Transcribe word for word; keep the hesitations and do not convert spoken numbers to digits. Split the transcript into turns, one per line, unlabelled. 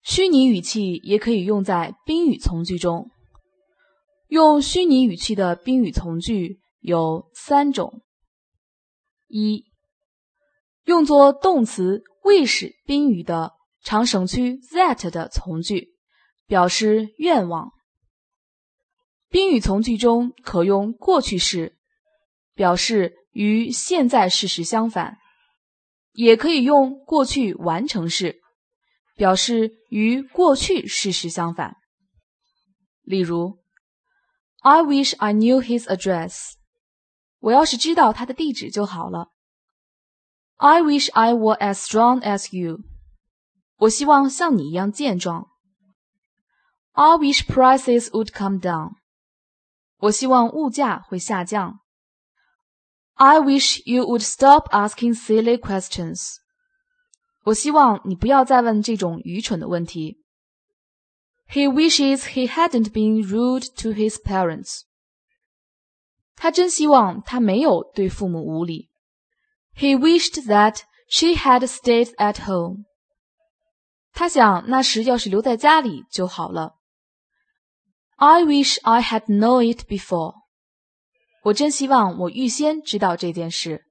虚拟语气也可以用在宾语从句中。用虚拟语气的宾语从句有三种。一、用作动词 wish 宾语的常省去 that 的从句，表示愿望。宾语从句中可用过去式，表示与现在事实相反，也可以用过去完成式，表示与过去事实相反。例如 I wish I knew his address. 我要是知道他的地址就好了。I wish I were as strong as you. 我希望像你一样健壮。I wish prices would come down. 我希望物价会下降。I wish you would stop asking silly questions. 我希望你不要再问这种愚蠢的问题。He wishes he hadn't been rude to his parents. 他真希望他没有对父母无礼。He wished that she had stayed at home. 他想那时要是留在家里就好了。I wish I had known it before. 我真希望我预先知道这件事。